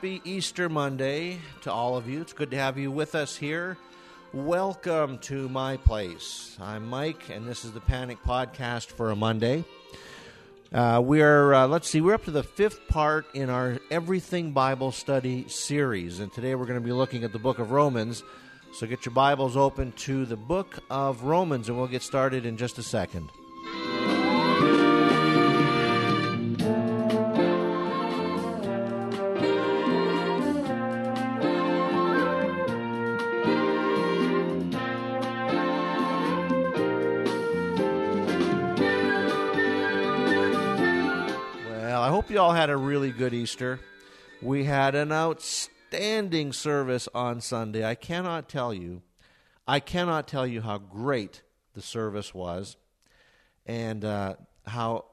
happy Easter Monday to all of you. It's good to have you with us here. Welcome to my place. I'm Mike, and this is the Panic Podcast for a Monday. We're up to the fifth part in our Everything Bible Study series, and today we're going to be looking at the book of Romans. So get your Bibles open to the book of Romans, and we'll get started in just a second. I hope you all had a really good Easter. We had an outstanding service on Sunday. I cannot tell you how great the service was, and how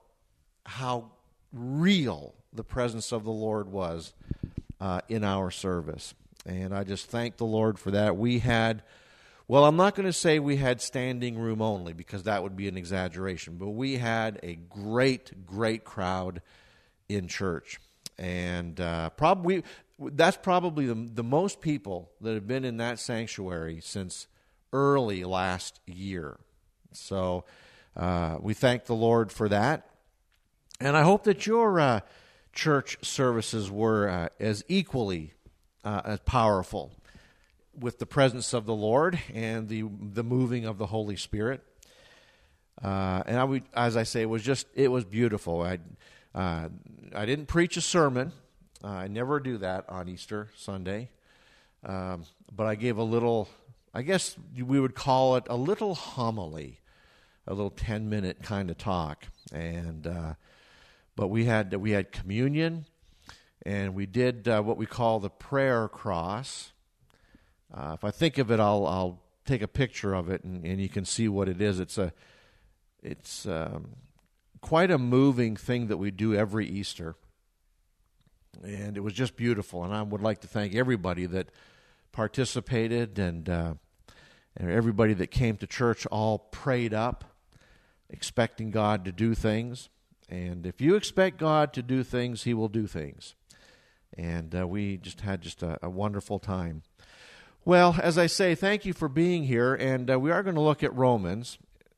real the presence of the Lord was in our service. And I just thank the Lord for that. We had, well, I'm not going to say we had standing room only, because that would be an exaggeration, but we had a great crowd in church, and that's probably the most people that have been in that sanctuary since early last year. So we thank the Lord for that, and I hope that your church services were as equally as powerful with the presence of the Lord and the moving of the Holy Spirit. And as I say, it was beautiful. I didn't preach a sermon. I never do that on Easter Sunday. But I gave a little, I guess we would call it a little homily, a little 10-minute kind of talk. And but we had communion, and we did what we call the prayer cross. If I think of it, I'll take a picture of it, and you can see what it is. It's quite a moving thing that we do every Easter, and it was just beautiful. And I would like to thank everybody that participated, and everybody that came to church all prayed up, expecting God to do things. And if you expect God to do things, He will do things. And we just had a wonderful time. Well, as I say, thank you for being here, and we are going to look at Romans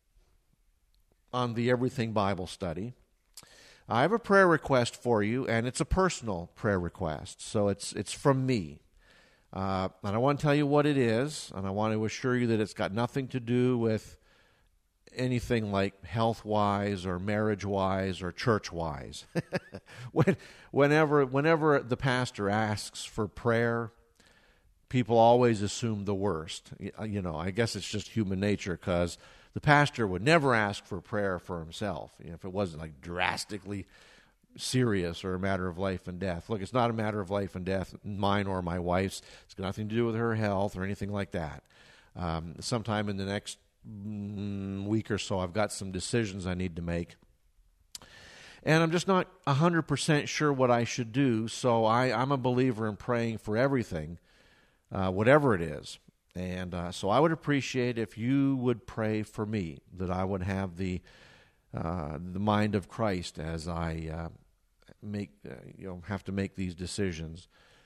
on the Everything Bible Study. I have a prayer request for you, and it's a personal prayer request, so it's from me. And I want to tell you what it is, and I want to assure you that it's got nothing to do with anything like health-wise or marriage-wise or church-wise. Whenever the pastor asks for prayer, people always assume the worst. You know, I guess it's just human nature, because the pastor would never ask for prayer for himself, if it wasn't like drastically serious or a matter of life and death. Look, it's not a matter of life and death, mine or my wife's. It's got nothing to do with her health or anything like that. Sometime in the next week or so, I've got some decisions I need to make, and I'm just not 100% sure what I should do, so I'm a believer in praying for everything, whatever it is. And so I would appreciate if you would pray for me, that I would have the mind of Christ as I have to make these decisions.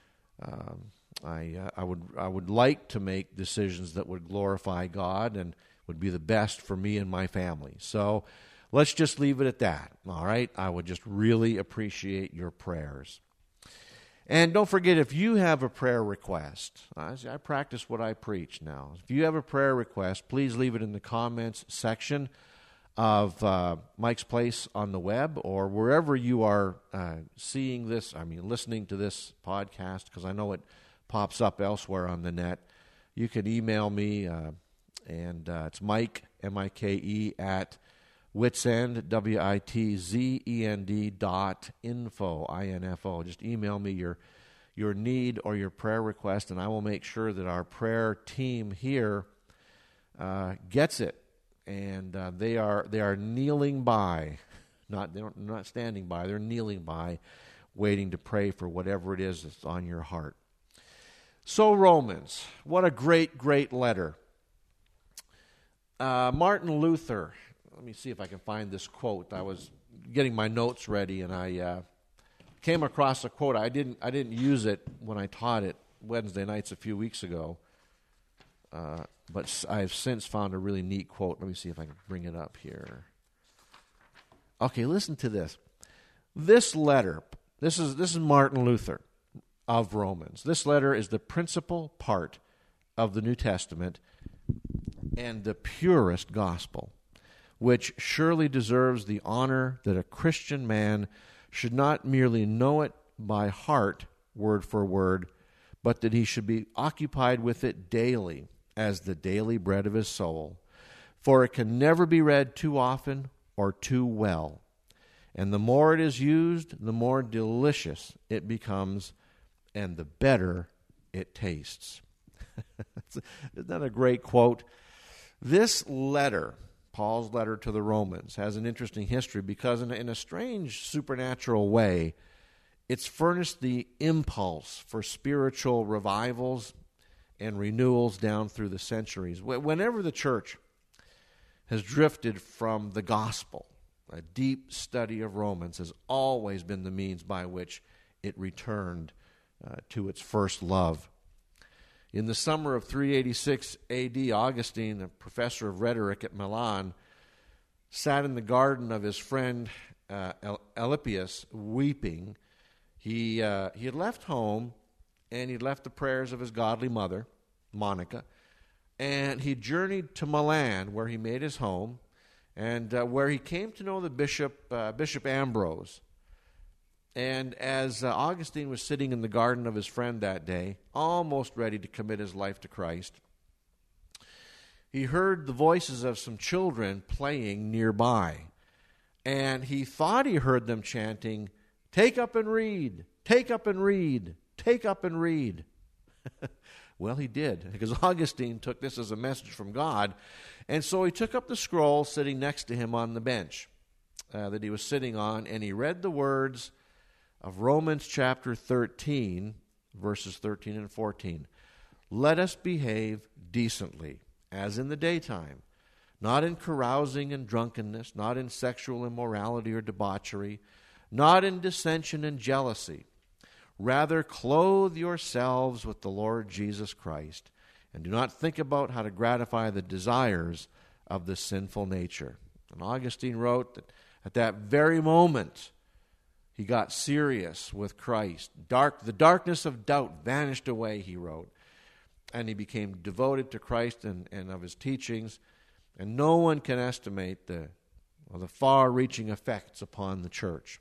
I would like to make decisions that would glorify God and would be the best for me and my family. So let's just leave it at that. All right? I would just really appreciate your prayers. And don't forget, if you have a prayer request, I practice what I preach now. If you have a prayer request, please leave it in the comments section of Mike's Place on the web, or wherever you are listening to this podcast, because I know it pops up elsewhere on the net. You can email me, and it's Mike, M-I-K-E, at Witzend, WITZEND.info, I-N-F-O. Just email me your need or your prayer request, and I will make sure that our prayer team here gets it. And they are kneeling by, they're not standing by, they're kneeling by, waiting to pray for whatever it is that's on your heart. So Romans, what a great letter. Martin Luther. Let me see if I can find this quote. I was getting my notes ready, and I came across a quote. I didn't use it when I taught it Wednesday nights a few weeks ago, but I've since found a really neat quote. Let me see if I can bring it up here. Okay, listen to this. This letter, this is Martin Luther of Romans. This letter is the principal part of the New Testament and the purest gospel, which surely deserves the honor that a Christian man should not merely know it by heart, word for word, but that he should be occupied with it daily as the daily bread of his soul. For it can never be read too often or too well. And the more it is used, the more delicious it becomes, and the better it tastes. Isn't that a great quote? This letter, Paul's letter to the Romans, has an interesting history because in a strange supernatural way, it's furnished the impulse for spiritual revivals and renewals down through the centuries. Whenever the church has drifted from the gospel, a deep study of Romans has always been the means by which it returned to its first love. In the summer of 386 A.D., Augustine, a professor of rhetoric at Milan, sat in the garden of his friend Alypius, weeping. He had left home, and he'd left the prayers of his godly mother, Monica, and he journeyed to Milan, where he made his home, and where he came to know the Bishop Ambrose. And as Augustine was sitting in the garden of his friend that day, almost ready to commit his life to Christ, he heard the voices of some children playing nearby. And he thought he heard them chanting, "Take up and read, take up and read, take up and read." Well, he did, because Augustine took this as a message from God. And so he took up the scroll sitting next to him on the bench that he was sitting on, and he read the words of Romans chapter 13, verses 13 and 14. "Let us behave decently, as in the daytime, not in carousing and drunkenness, not in sexual immorality or debauchery, not in dissension and jealousy. Rather, clothe yourselves with the Lord Jesus Christ, and do not think about how to gratify the desires of the sinful nature." And Augustine wrote that at that very moment, he got serious with Christ. The darkness of doubt vanished away, he wrote, and he became devoted to Christ and of his teachings, and no one can estimate the far-reaching effects upon the church.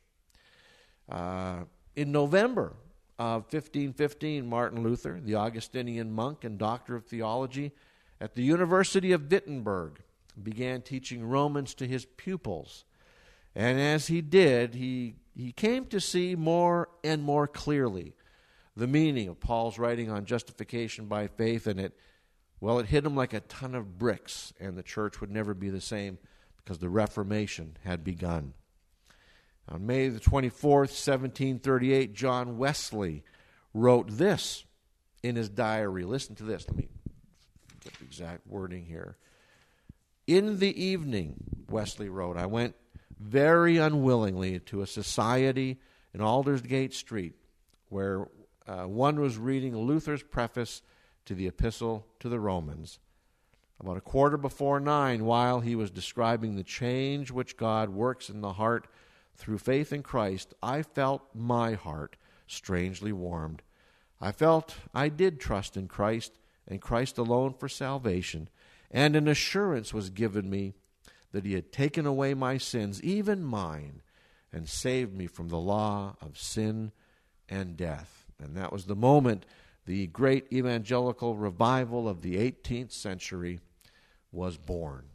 In November of 1515, Martin Luther, the Augustinian monk and doctor of theology at the University of Wittenberg, began teaching Romans to his pupils. And as he did, he came to see more and more clearly the meaning of Paul's writing on justification by faith, and it hit him like a ton of bricks, and the church would never be the same because the Reformation had begun. On May the 24th, 1738, John Wesley wrote this in his diary. Listen to this. Let me get the exact wording here. "In the evening," Wesley wrote, "I went very unwillingly to a society in Aldersgate Street where one was reading Luther's preface to the Epistle to the Romans. About 9:15, while he was describing the change which God works in the heart through faith in Christ, I felt my heart strangely warmed. I felt I did trust in Christ and Christ alone for salvation, and an assurance was given me that he had taken away my sins, even mine, and saved me from the law of sin and death." And that was the moment the great evangelical revival of the 18th century was born.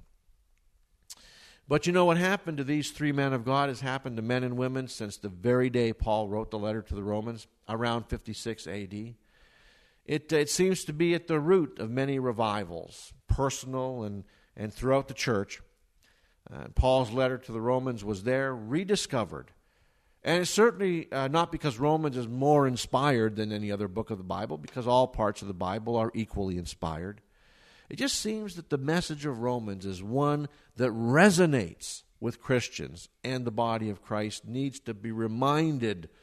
But you know what happened to these three men of God has happened to men and women since the very day Paul wrote the letter to the Romans, around 56 A.D. It seems to be at the root of many revivals, personal and throughout the church. Paul's letter to the Romans was there rediscovered. And it's certainly not because Romans is more inspired than any other book of the Bible, because all parts of the Bible are equally inspired. It just seems that the message of Romans is one that resonates with Christians, and the body of Christ needs to be reminded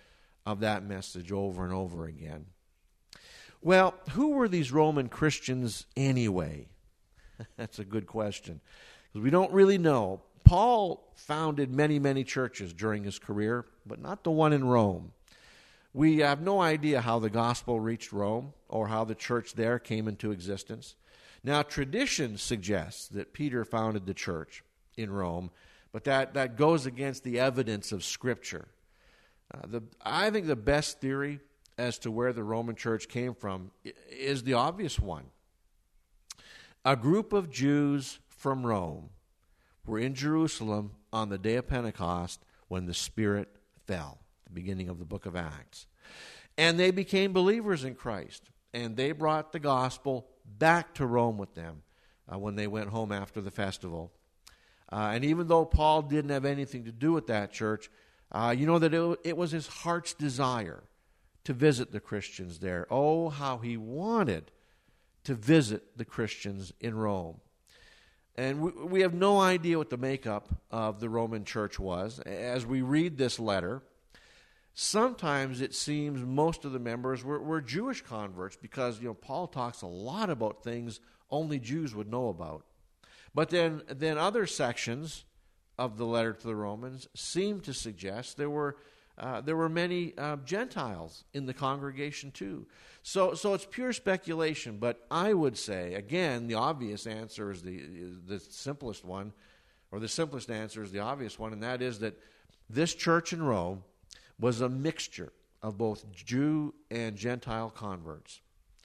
of that message over and over again. Well, who were these Roman Christians anyway? That's a good question, because we don't really know. Paul founded many, many churches during his career, but not the one in Rome. We have no idea how the gospel reached Rome or how the church there came into existence. Now, tradition suggests that Peter founded the church in Rome, but that goes against the evidence of Scripture. I think the best theory as to where the Roman church came from is the obvious one. A group of Jews from Rome were in Jerusalem on the day of Pentecost when the Spirit fell, the beginning of the book of Acts. And they became believers in Christ, and they brought the gospel back to Rome with them when they went home after the festival. And even though Paul didn't have anything to do with that church, you know that it was his heart's desire to visit the Christians there. Oh, how he wanted to visit the Christians in Rome. And we have no idea what the makeup of the Roman church was. As we read this letter, sometimes it seems most of the members were Jewish converts, because Paul talks a lot about things only Jews would know about. But then other sections of the letter to the Romans seem to suggest there were many Gentiles in the congregation too. So it's pure speculation, but I would say, again, the obvious answer is the simplest one, or the simplest answer is the obvious one, and that is that this church in Rome was a mixture of both Jew and Gentile converts.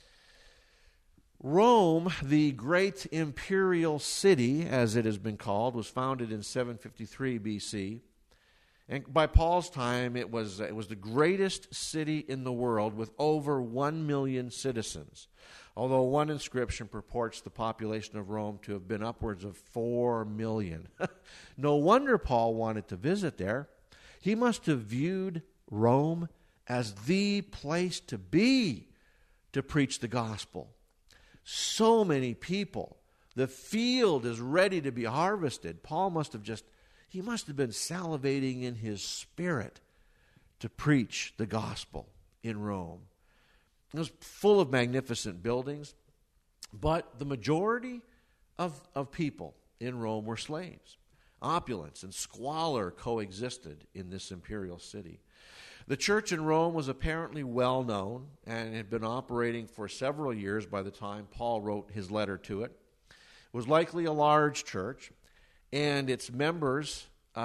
Rome, the great imperial city, as it has been called, was founded in 753 B.C., and by Paul's time, it was the greatest city in the world with over 1 million citizens, although one inscription purports the population of Rome to have been upwards of 4 million. No wonder Paul wanted to visit there. He must have viewed Rome as the place to be to preach the gospel. So many people. The field is ready to be harvested. Paul must have been salivating in his spirit to preach the gospel in Rome. It was full of magnificent buildings, but the majority of people in Rome were slaves. Opulence and squalor coexisted in this imperial city. The church in Rome was apparently well known and had been operating for several years by the time Paul wrote his letter to it. It was likely a large church, and its members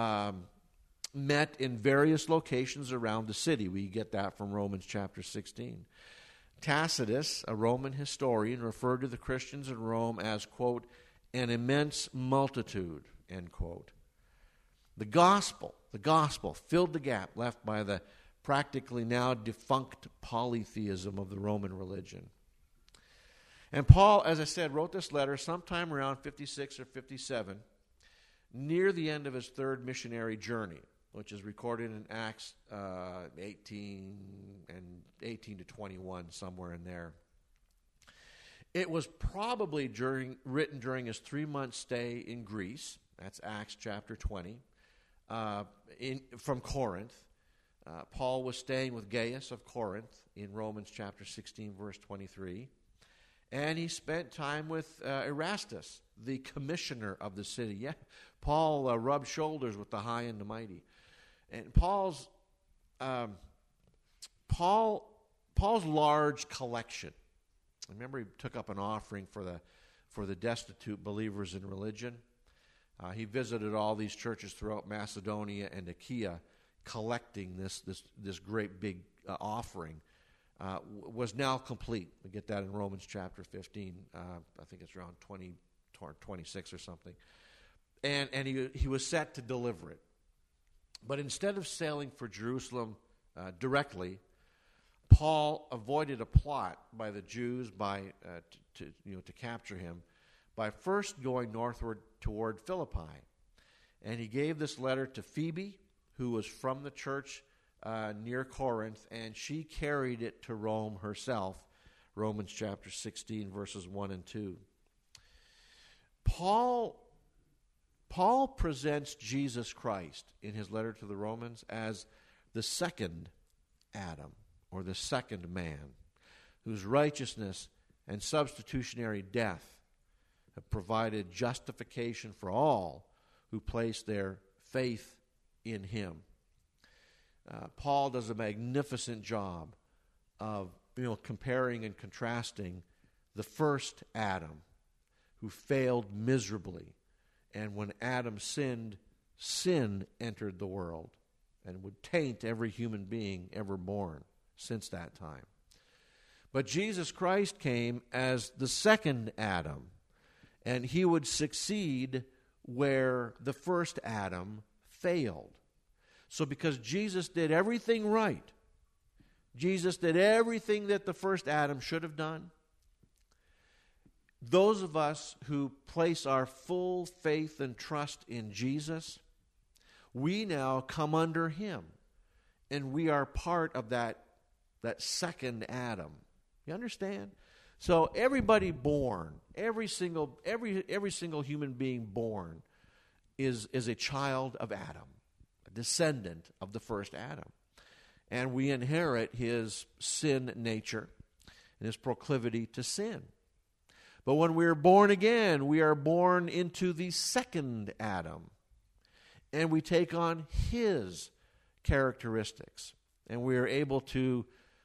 met in various locations around the city. We get that from Romans chapter 16. Tacitus, a Roman historian, referred to the Christians in Rome as, quote, an immense multitude, end quote. The gospel filled the gap left by the practically now defunct polytheism of the Roman religion. And Paul, as I said, wrote this letter sometime around 56 or 57, near the end of his third missionary journey, which is recorded in Acts 18 to 21, somewhere in there. It was probably written during his 3-month stay in Greece. That's Acts chapter 20, from Corinth. Paul was staying with Gaius of Corinth in Romans chapter 16, verse 23. And he spent time with Erastus, the commissioner of the city. Yeah, Paul rubbed shoulders with the high and the mighty. And Paul's large collection. Remember, he took up an offering for the destitute believers in religion. He visited all these churches throughout Macedonia and Achaia, collecting this great big offering. Was now complete. We get that in Romans chapter 15. I think it's around 20 or 26 or something. And he was set to deliver it. But instead of sailing for Jerusalem directly, Paul avoided a plot by the Jews to capture him by first going northward toward Philippi. And he gave this letter to Phoebe, who was from the church near Corinth, and she carried it to Rome herself, Romans chapter 16, verses 1 and 2. Paul presents Jesus Christ in his letter to the Romans as the second Adam, or the second man, whose righteousness and substitutionary death have provided justification for all who place their faith in him. Paul does a magnificent job of comparing and contrasting the first Adam, who failed miserably, and when Adam sinned, sin entered the world and would taint every human being ever born since that time. But Jesus Christ came as the second Adam, and he would succeed where the first Adam failed. So because Jesus did everything right, Jesus did everything that the first Adam should have done, those of us who place our full faith and trust in Jesus, we now come under him, and we are part of that second Adam. You understand? So everybody born, every single human being born is a child of Adam, a descendant of the first Adam. And we inherit his sin nature and his proclivity to sin. But when we are born again, we are born into the second Adam, and we take on his characteristics, and we are able to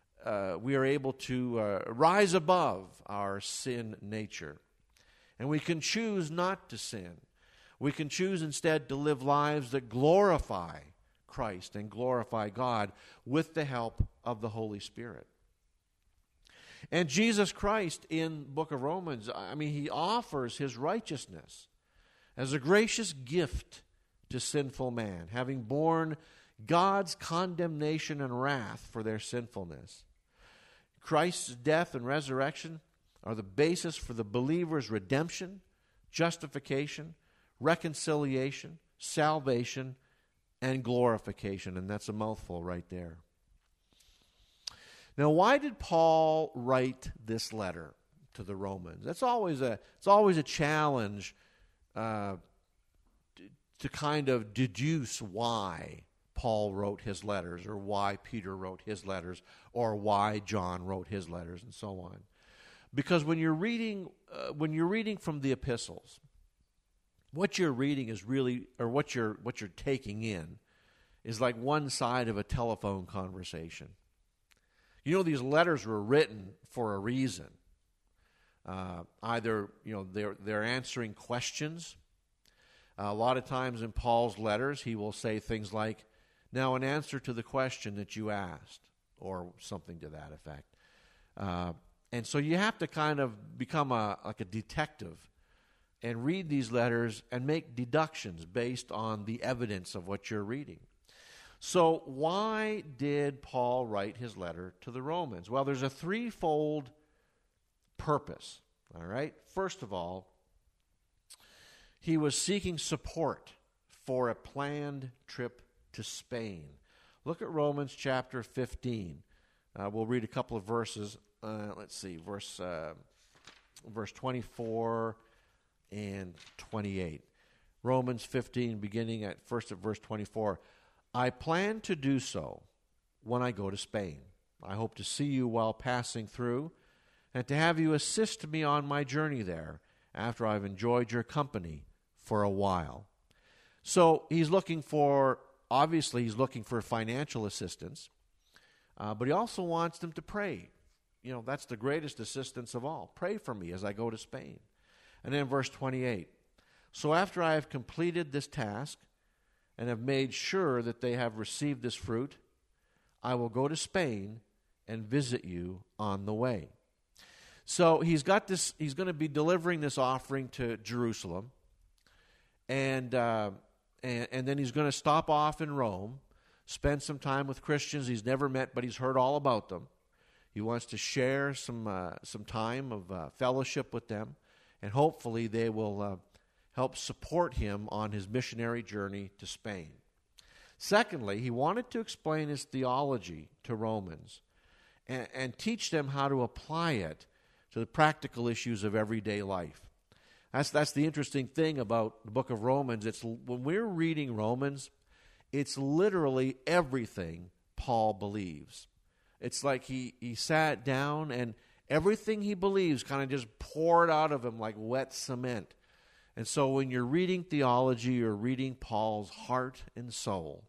rise above our sin nature, and we can choose not to sin. We can choose instead to live lives that glorify Christ and glorify God with the help of the Holy Spirit. And Jesus Christ in the book of Romans, he offers his righteousness as a gracious gift to sinful man, having borne God's condemnation and wrath for their sinfulness. Christ's death and resurrection are the basis for the believer's redemption, justification, reconciliation, salvation, and glorification. And that's a mouthful right there. Now, why did Paul write this letter to the Romans? It's always a challenge to kind of deduce why Paul wrote his letters, or why Peter wrote his letters, or why John wrote his letters, and so on. Because when you're reading from the epistles, what you're reading is really, or what you're taking in, is like one side of a telephone conversation. These letters were written for a reason. Either they're answering questions. A lot of times in Paul's letters, he will say things like, "Now, in answer to the question that you asked," or something to that effect. And so you have to kind of become like a detective and read these letters and make deductions based on the evidence of what you're reading. So why did Paul write his letter to the Romans? Well, there's a threefold purpose, all right? First of all, he was seeking support for a planned trip to Spain. Look at Romans chapter 15. We'll read a couple of verses. Let's see, verse 24 and 28. Romans 15, beginning at verse 24. "I plan to do so when I go to Spain. I hope to see you while passing through, and to have you assist me on my journey there after I've enjoyed your company for a while." So he's looking for financial assistance, but he also wants them to pray. That's the greatest assistance of all. Pray for me as I go to Spain. And then verse 28. "So after I have completed this task and have made sure that they have received this fruit, I will go to Spain and visit you on the way." So he's going to be delivering this offering to Jerusalem, and then he's going to stop off in Rome, spend some time with Christians he's never met, but he's heard all about them. He wants to share some time of fellowship with them, and hopefully they will help support him on his missionary journey to Spain. Secondly, he wanted to explain his theology to Romans and teach them how to apply it to the practical issues of everyday life. That's the interesting thing about the book of Romans. When we're reading Romans, it's literally everything Paul believes. It's like he sat down and everything he believes kind of just poured out of him like wet cement. And so when you're reading theology, you're reading Paul's heart and soul.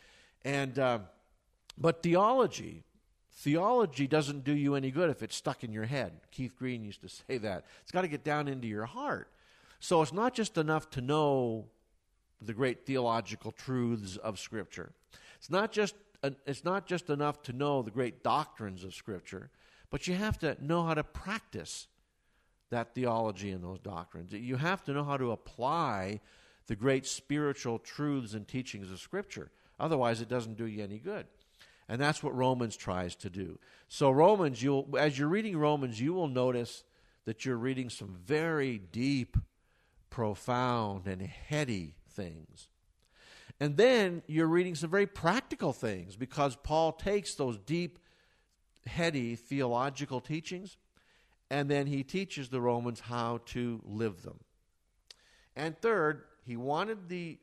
But theology doesn't do you any good if it's stuck in your head. Keith Green used to say that. It's got to get down into your heart. So it's not just enough to know the great theological truths of Scripture. It's not just enough to know the great doctrines of Scripture, but you have to know how to practice that theology and those doctrines. You have to know how to apply the great spiritual truths and teachings of Scripture. Otherwise, it doesn't do you any good. And that's what Romans tries to do. So Romans, as you're reading Romans, you will notice that you're reading some very deep, profound, and heady things. And then you're reading some very practical things because Paul takes those deep, heady theological teachings and then he teaches the Romans how to live them. And third, he wanted to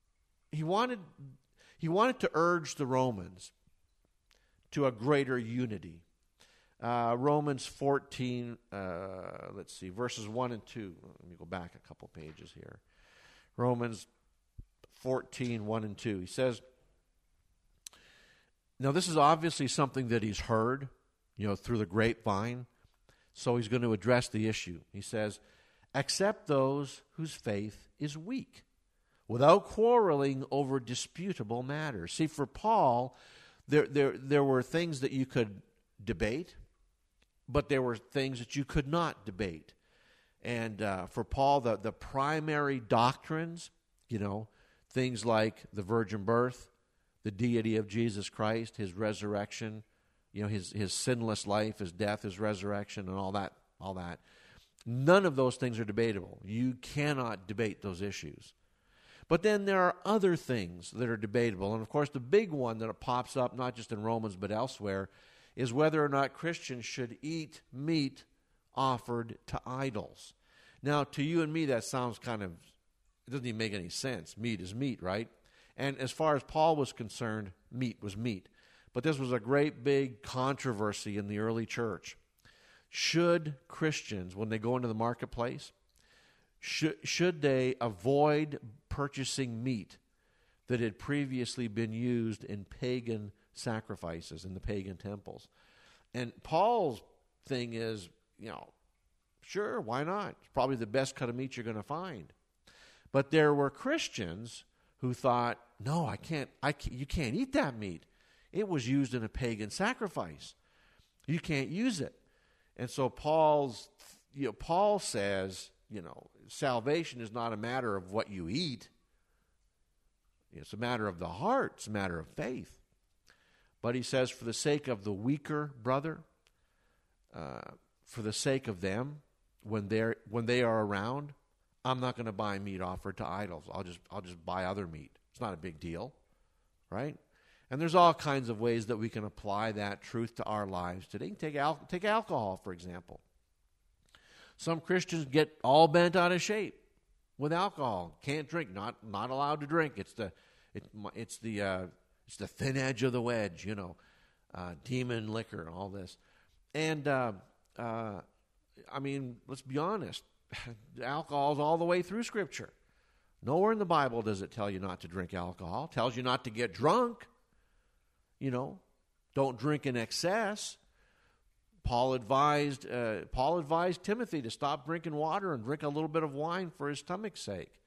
urge the Romans to a greater unity. Romans 14, verses 1 and 2. Let me go back a couple pages here. Romans 14, 1 and 2. He says, now this is obviously something that he's heard, through the grapevine, so he's going to address the issue. He says, accept those whose faith is weak, without quarreling over disputable matters. See, for Paul, there were things that you could debate, but there were things that you could not debate. And for Paul, the primary doctrines, things like the virgin birth, the deity of Jesus Christ, his resurrection, his sinless life, his death, his resurrection, and all that. None of those things are debatable. You cannot debate those issues. But then there are other things that are debatable. And of course, the big one that pops up, not just in Romans but elsewhere, is whether or not Christians should eat meat offered to idols. Now, to you and me, that sounds it doesn't even make any sense. Meat is meat, right? And as far as Paul was concerned, meat was meat. But this was a great big controversy in the early church. Should Christians, when they go into the marketplace, should they avoid purchasing meat that had previously been used in pagan sacrifices in the pagan temples? And Paul's thing is, sure, why not? It's probably the best cut of meat you're going to find. But there were Christians who thought, no, you can't eat that meat. It was used in a pagan sacrifice. You can't use it. And so Paul says, salvation is not a matter of what you eat. It's a matter of the heart. It's a matter of faith. But he says, for the sake of the weaker brother, for the sake of them, when they are around, I'm not going to buy meat offered to idols. I'll just buy other meat. It's not a big deal, right? And there's all kinds of ways that we can apply that truth to our lives today. Take alcohol, for example. Some Christians get all bent out of shape with alcohol. Can't drink. Not allowed to drink. It's the thin edge of the wedge. Demon liquor and all this. And let's be honest. Alcohol is all the way through Scripture. Nowhere in the Bible does it tell you not to drink alcohol. It tells you not to get drunk. Don't drink in excess. Paul advised Timothy to stop drinking water and drink a little bit of wine for his stomach's sake.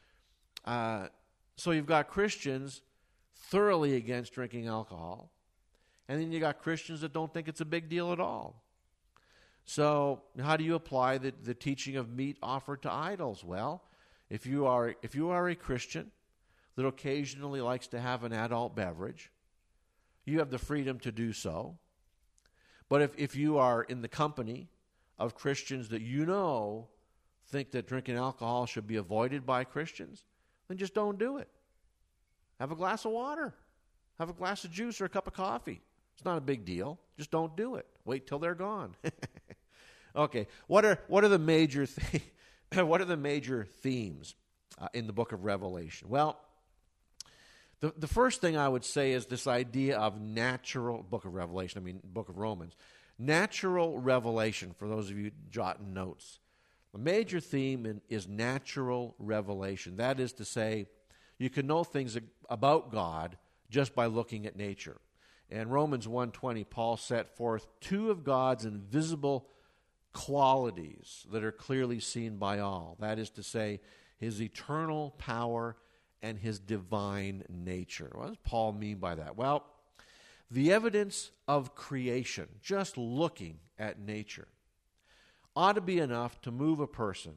So you've got Christians thoroughly against drinking alcohol, and then you got Christians that don't think it's a big deal at all. So how do you apply the teaching of meat offered to idols? Well, if you are a Christian that occasionally likes to have an adult beverage, you have the freedom to do so. But if you are in the company of Christians that think that drinking alcohol should be avoided by Christians, then just don't do it. Have a glass of water. Have a glass of juice or a cup of coffee. It's not a big deal. Just don't do it. Wait till they're gone. Okay. What are the major themes in the book of Revelation? Well, The first thing I would say is this idea of natural, book of Romans, natural revelation, for those of you jotting notes. The major theme is natural revelation. That is to say, you can know things about God just by looking at nature. In Romans 1:20, Paul set forth two of God's invisible qualities that are clearly seen by all. That is to say, his eternal power and his divine nature. What does Paul mean by that? Well, the evidence of creation, just looking at nature, ought to be enough to move a person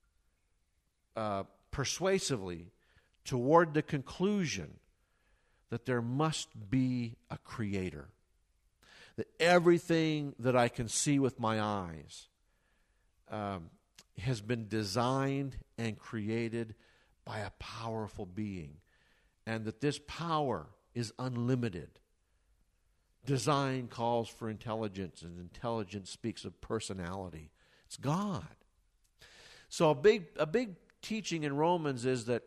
persuasively toward the conclusion that there must be a creator. That everything that I can see with my eyes has been designed and created by a powerful being, and that this power is unlimited. Design calls for intelligence, and intelligence speaks of personality. It's God. So a big teaching in Romans is that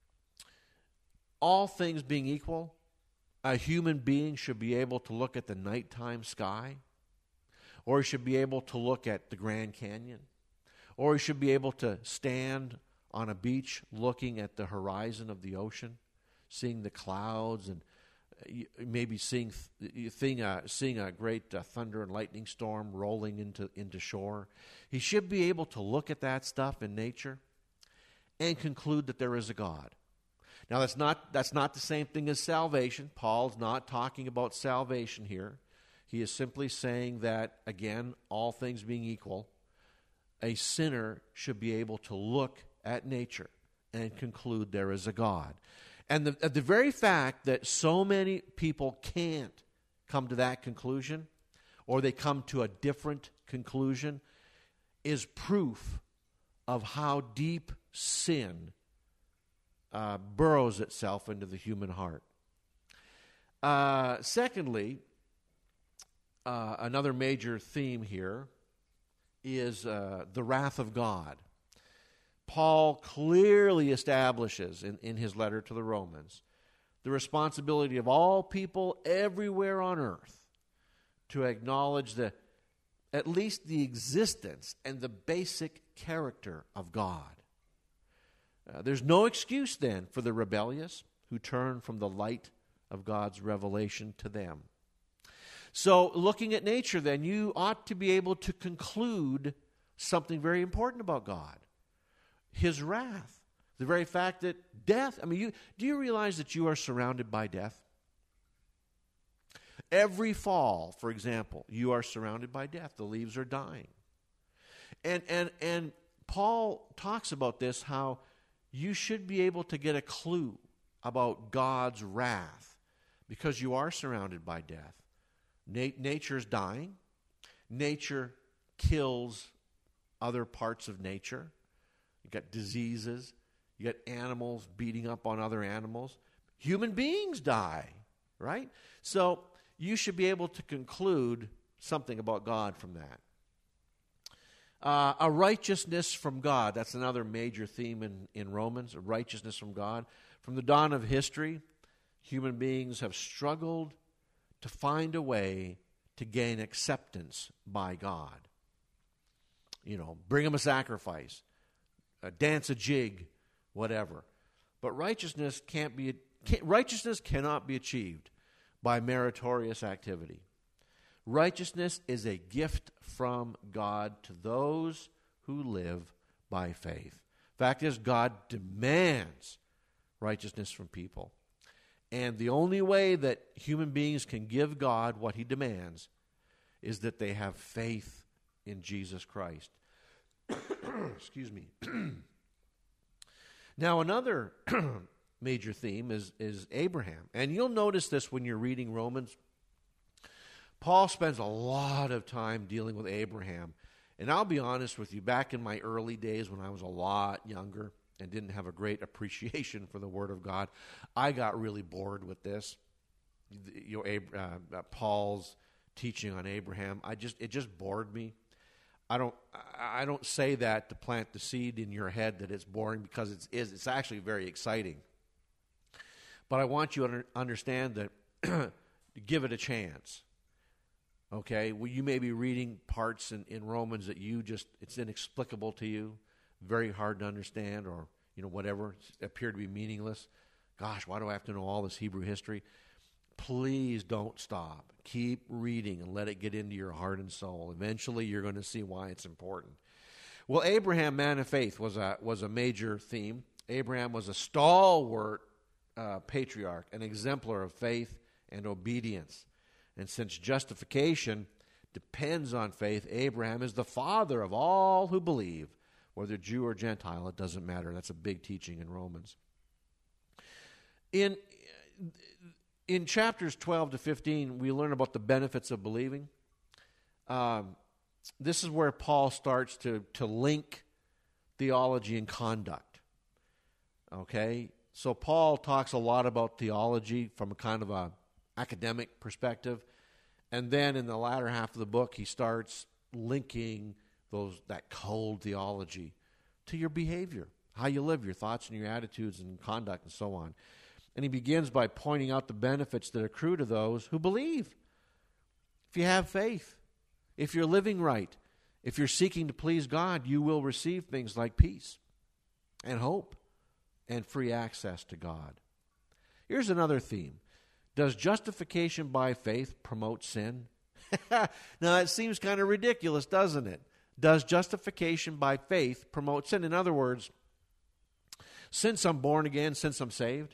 all things being equal, a human being should be able to look at the nighttime sky, or he should be able to look at the Grand Canyon, or he should be able to stand on a beach looking at the horizon of the ocean, seeing the clouds, and maybe seeing a great thunder and lightning storm rolling into shore. He should be able to look at that stuff in nature and conclude that there is a God. Now, that's not the same thing as salvation. Paul's not talking about salvation here. He is simply saying that, again, all things being equal, a sinner should be able to look at nature and conclude there is a God. And the very fact that so many people can't come to that conclusion, or they come to a different conclusion, is proof of how deep sin burrows itself into the human heart. Secondly, another major theme here is the wrath of God. Paul clearly establishes in his letter to the Romans the responsibility of all people everywhere on earth to acknowledge at least the existence and the basic character of God. There's no excuse then for the rebellious who turn from the light of God's revelation to them. So looking at nature then, you ought to be able to conclude something very important about God. His wrath, the very fact that death, do you realize that you are surrounded by death? Every fall, for example, you are surrounded by death. The leaves are dying. And Paul talks about this, how you should be able to get a clue about God's wrath because you are surrounded by death. Nature's dying. Nature kills other parts of nature. You got diseases. You got animals beating up on other animals. Human beings die, right? So you should be able to conclude something about God from that. A righteousness from God. That's another major theme in Romans, a righteousness from God. From the dawn of history, human beings have struggled to find a way to gain acceptance by God. Bring him a sacrifice, dance a jig, whatever. But righteousness cannot be achieved by meritorious activity. Righteousness is a gift from God to those who live by faith. Fact is, God demands righteousness from people. And the only way that human beings can give God what he demands is that they have faith in Jesus Christ. Excuse me. Now, another major theme is Abraham. And you'll notice this when you're reading Romans. Paul spends a lot of time dealing with Abraham. And I'll be honest with you, back in my early days when I was a lot younger and didn't have a great appreciation for the Word of God, I got really bored with this. Paul's teaching on Abraham, it just bored me. I don't say that to plant the seed in your head that it's boring, because it's actually very exciting. But I want you to understand that give it a chance. Okay? Well, you may be reading parts in Romans that it's inexplicable to you, very hard to understand, or whatever, appear to be meaningless. Gosh, why do I have to know all this Hebrew history? Please don't stop. Keep reading and let it get into your heart and soul. Eventually, you're going to see why it's important. Well, Abraham, man of faith, was a major theme. Abraham was a stalwart patriarch, an exemplar of faith and obedience. And since justification depends on faith, Abraham is the father of all who believe, whether Jew or Gentile, it doesn't matter. That's a big teaching in Romans. In chapters 12 to 15, we learn about the benefits of believing. This is where Paul starts to link theology and conduct. Okay? So Paul talks a lot about theology from a kind of a academic perspective. And then in the latter half of the book, he starts linking that cold theology to your behavior, how you live, your thoughts and your attitudes and conduct and so on. And he begins by pointing out the benefits that accrue to those who believe. If you have faith, if you're living right, if you're seeking to please God, you will receive things like peace and hope and free access to God. Here's another theme. Does justification by faith promote sin? Now, it seems kind of ridiculous, doesn't it? Does justification by faith promote sin? In other words, since I'm born again, since I'm saved,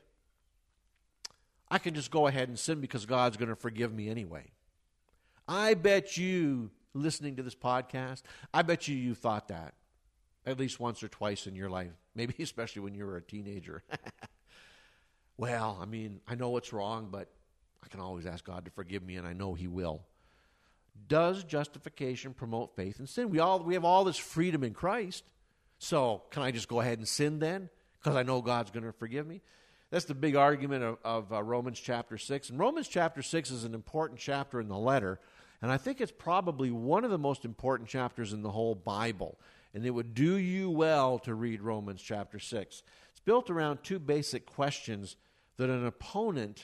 I can just go ahead and sin because God's going to forgive me anyway. I bet you, listening to this podcast, I bet you thought that at least once or twice in your life, maybe especially when you were a teenager. Well, I mean, I know it's wrong, but I can always ask God to forgive me, and I know He will. Does justification promote faith and sin? We have all this freedom in Christ, so can I just go ahead and sin then because I know God's going to forgive me? That's the big argument of Romans chapter 6. And Romans chapter 6 is an important chapter in the letter, and I think it's probably one of the most important chapters in the whole Bible. And it would do you well to read Romans chapter 6. It's built around two basic questions that an opponent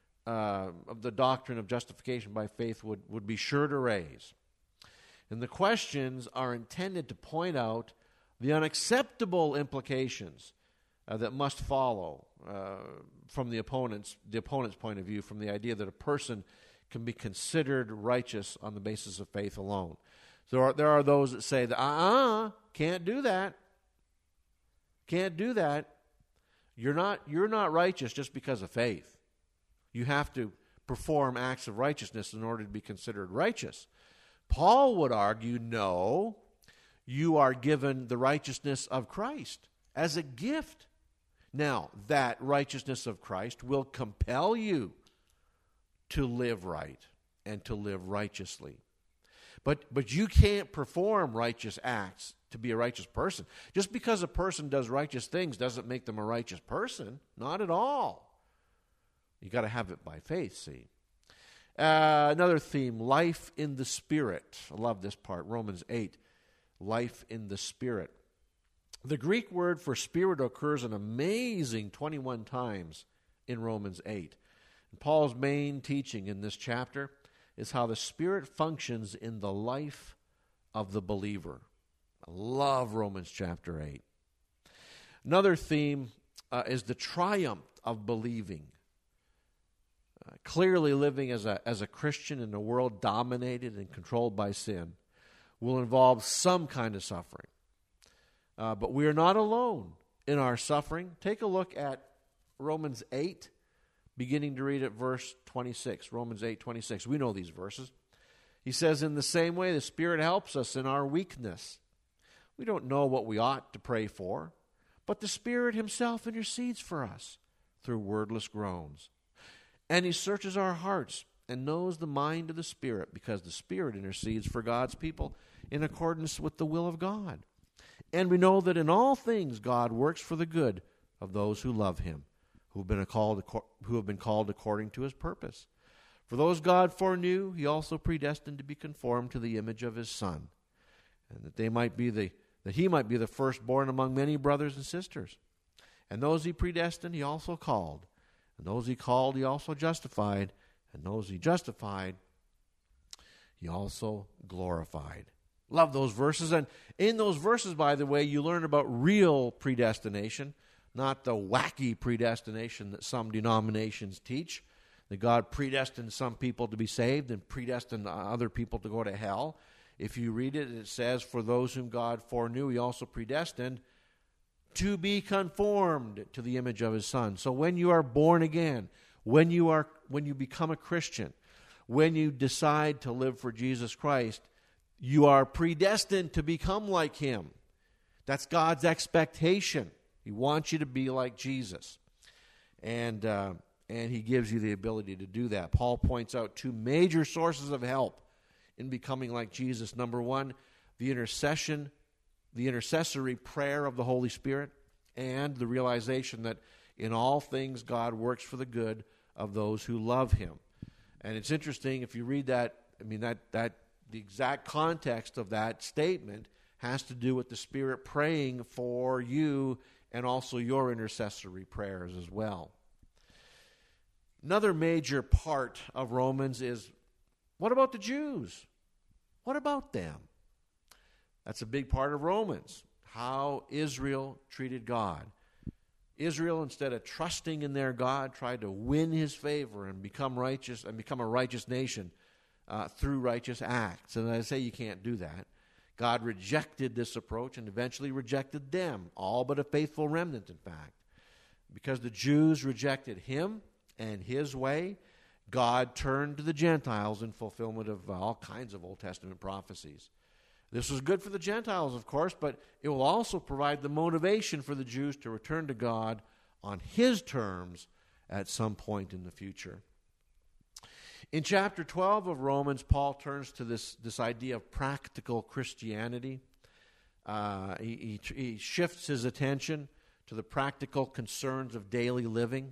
of the doctrine of justification by faith would be sure to raise. And the questions are intended to point out the unacceptable implications that must follow from the opponent's point of view, from the idea that a person can be considered righteous on the basis of faith alone. So there are those that say that can't do that. Can't do that. You're not righteous just because of faith. You have to perform acts of righteousness in order to be considered righteous. Paul would argue, no, you are given the righteousness of Christ as a gift. Now, that righteousness of Christ will compel you to live right and to live righteously. But you can't perform righteous acts to be a righteous person. Just because a person does righteous things doesn't make them a righteous person. Not at all. You got to have it by faith, see. Another theme, life in the Spirit. I love this part, Romans 8, life in the Spirit. The Greek word for spirit occurs an amazing 21 times in Romans 8. And Paul's main teaching in this chapter is how the Spirit functions in the life of the believer. I love Romans chapter 8. Another theme is the triumph of believing. Clearly living as a Christian in a world dominated and controlled by sin will involve some kind of suffering. But we are not alone in our suffering. Take a look at Romans 8, beginning to read at verse 26. Romans 8:26. We know these verses. He says, in the same way, the Spirit helps us in our weakness. We don't know what we ought to pray for, but the Spirit Himself intercedes for us through wordless groans. And He searches our hearts and knows the mind of the Spirit, because the Spirit intercedes for God's people in accordance with the will of God. And we know that in all things God works for the good of those who love Him, who have been called according to His purpose. For those God foreknew, He also predestined to be conformed to the image of His Son, and that He might be the firstborn among many brothers and sisters. And those He predestined, He also called. And those he called, he also justified. And those he justified, he also glorified. Love those verses. And in those verses, by the way, you learn about real predestination, not the wacky predestination that some denominations teach, that God predestined some people to be saved and predestined other people to go to hell. If you read it, it says, for those whom God foreknew, he also predestined to be conformed to the image of his Son. So when you are born again, when you become a Christian, when you decide to live for Jesus Christ, you are predestined to become like him. That's God's expectation. He wants you to be like Jesus. And he gives you the ability to do that. Paul points out two major sources of help in becoming like Jesus. Number one, the intercessory prayer of the Holy Spirit, and the realization that in all things God works for the good of those who love him. And it's interesting, if you read that, that the exact context of that statement has to do with the Spirit praying for you and also your intercessory prayers as well. Another major part of Romans is, what about the Jews? What about them? That's a big part of Romans, how Israel treated God. Israel, instead of trusting in their God, tried to win his favor and become righteous and become a righteous nation through righteous acts. And I say you can't do that. God rejected this approach and eventually rejected them, all but a faithful remnant, in fact. Because the Jews rejected him and his way, God turned to the Gentiles in fulfillment of all kinds of Old Testament prophecies. This was good for the Gentiles, of course, but it will also provide the motivation for the Jews to return to God on his terms at some point in the future. In chapter 12 of Romans, Paul turns to this idea of practical Christianity. He shifts his attention to the practical concerns of daily living,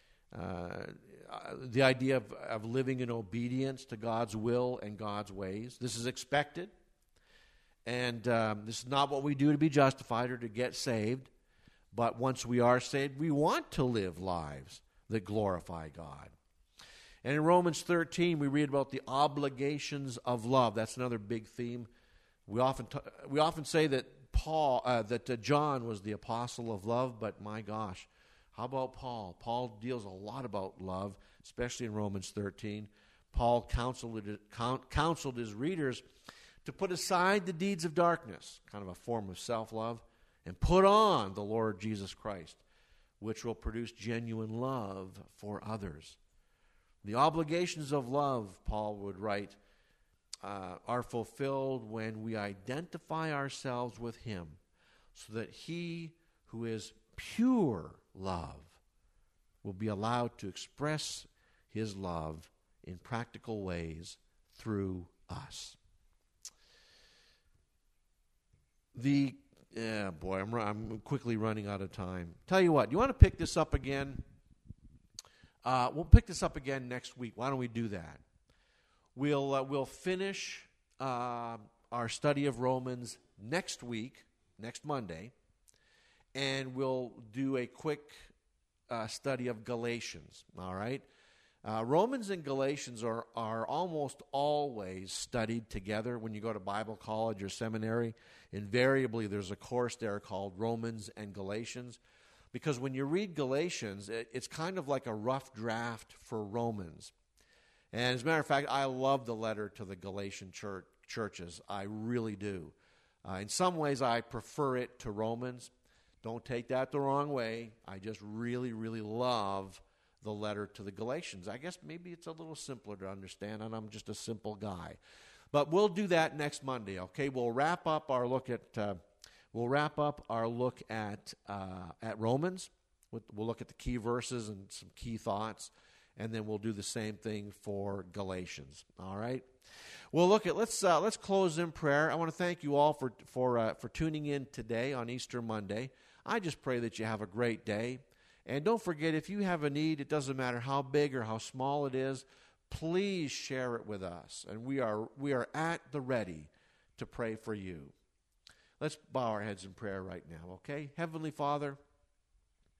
the idea of living in obedience to God's will and God's ways. This is expected, and this is not what we do to be justified or to get saved, but once we are saved, we want to live lives that glorify God. And in Romans 13, we read about the obligations of love. That's another big theme. We often say that John was the apostle of love, but my gosh, how about Paul? Paul deals a lot about love, especially in Romans 13. Paul counseled his readers to put aside the deeds of darkness, kind of a form of self-love, and put on the Lord Jesus Christ, which will produce genuine love for others. The obligations of love, Paul would write, are fulfilled when we identify ourselves with him, so that he who is pure love will be allowed to express his love in practical ways through us. I'm quickly running out of time. Tell you what, you want to pick this up again? We'll pick this up again next week. Why don't we do that? We'll finish our study of Romans next week, next Monday, and we'll do a quick study of Galatians. All right? Romans and Galatians are almost always studied together when you go to Bible college or seminary. Invariably, there's a course there called Romans and Galatians. Because when you read Galatians, it's kind of like a rough draft for Romans. And as a matter of fact, I love the letter to the Galatian churches. I really do. In some ways, I prefer it to Romans. Don't take that the wrong way. I just really, really love the letter to the Galatians. I guess maybe it's a little simpler to understand, and I'm just a simple guy. But we'll do that next Monday, okay? We'll wrap up our look at Romans. We'll look at the key verses and some key thoughts, and then we'll do the same thing for Galatians. All right. Well, let's close in prayer. I want to thank you all for tuning in today on Easter Monday. I just pray that you have a great day, and don't forget, if you have a need, it doesn't matter how big or how small it is, please share it with us, and we are at the ready to pray for you. Let's bow our heads in prayer right now, okay? Heavenly Father,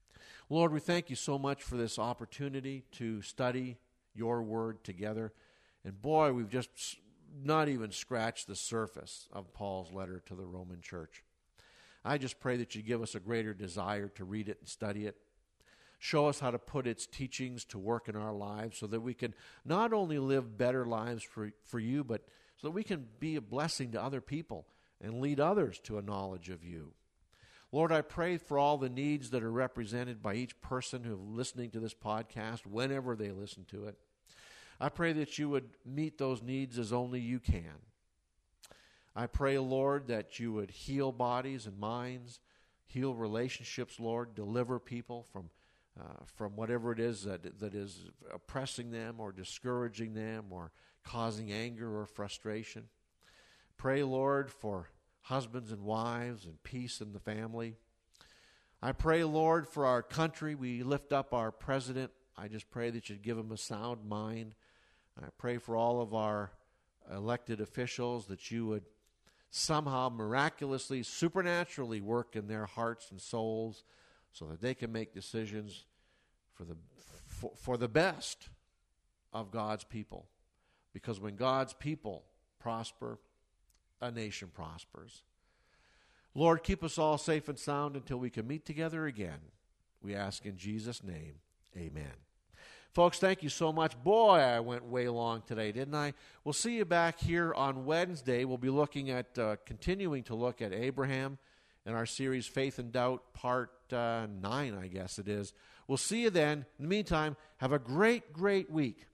Lord, we thank you so much for this opportunity to study your word together. And boy, we've just not even scratched the surface of Paul's letter to the Roman church. I just pray that you give us a greater desire to read it and study it. Show us how to put its teachings to work in our lives so that we can not only live better lives for you, but so that we can be a blessing to other people and lead others to a knowledge of you. Lord, I pray for all the needs that are represented by each person who is listening to this podcast, whenever they listen to it. I pray that you would meet those needs as only you can. I pray, Lord, that you would heal bodies and minds, heal relationships, Lord, deliver people from whatever it is that is oppressing them or discouraging them or causing anger or frustration. Pray, Lord, for husbands and wives and peace in the family. I pray, Lord, for our country. We lift up our president. I just pray that you'd give him a sound mind. I pray for all of our elected officials that you would somehow miraculously, supernaturally work in their hearts and souls so that they can make decisions for the best of God's people. Because when God's people prosper, a nation prospers. Lord, keep us all safe and sound until we can meet together again. We ask in Jesus' name, amen. Folks, thank you so much. Boy, I went way long today, didn't I? We'll see you back here on Wednesday. We'll be looking at, continuing to look at Abraham in our series Faith and Doubt, Part 9, I guess it is. We'll see you then. In the meantime, have a great, great week.